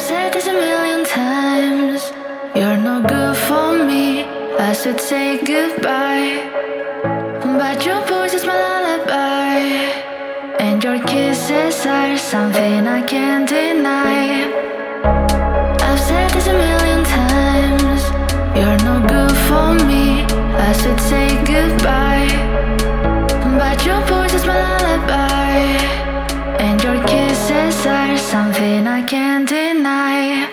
said this a million times. You're no good for me. I should say goodbye, but your voice is my lullaby, and your kisses are something I can't deny. I've said this a million times. You're no good for me. I should say goodbye, but your voice is my lullaby, and your kisses are something I can't deny.